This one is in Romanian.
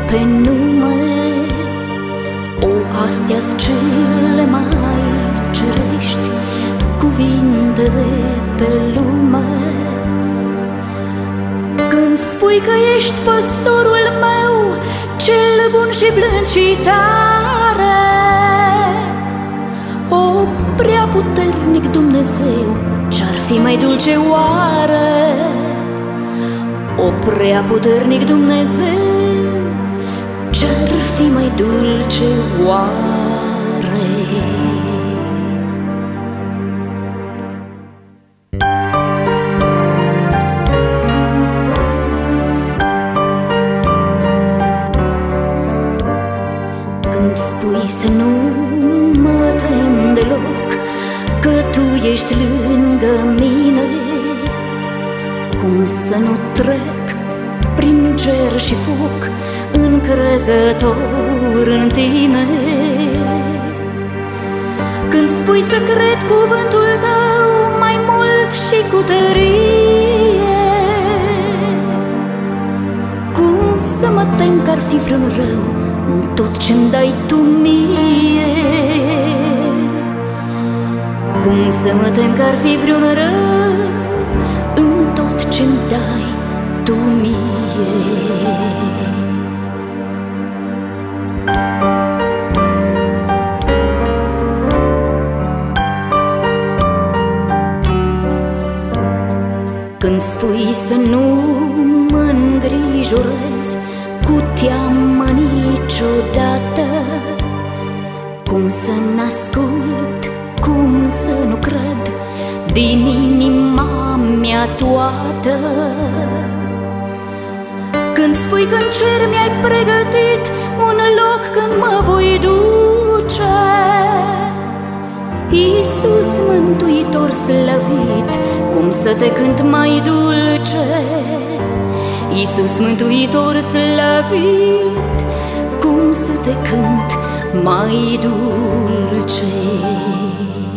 pe nume. O, astea-s cele mai cerești cuvinte de pe lume. Când spui că ești păstorul meu, cel bun și blând și tare, o, prea puternic Dumnezeu, ce-ar fi mai dulce oare? O, prea puternic Dumnezeu, ce-ar fi mai dulce oare? Când spui să nu mă tem deloc, că tu ești lângă mine, cum să nu trec prin cer și foc, încrezător în tine? Când spui să cred cuvântul tău mai mult și cu tărie, cum să mă tem că ar fi vreun rău în tot ce-mi dai tu mie? Cum să mă tem că ar fi vreun rău în tot ce-mi dai tu mie? Când spui să nu mă îngrijorez cu teamă niciodată, cum să n-ascult, cum să nu cred din inima mea toată? Când spui că în cer mi-ai pregătit un loc când mă voi duce, Iisus Mântuitor slăvit, cum să te cânt mai dulce? Iisus Mântuitor slăvit, cum să te cânt mai dulce?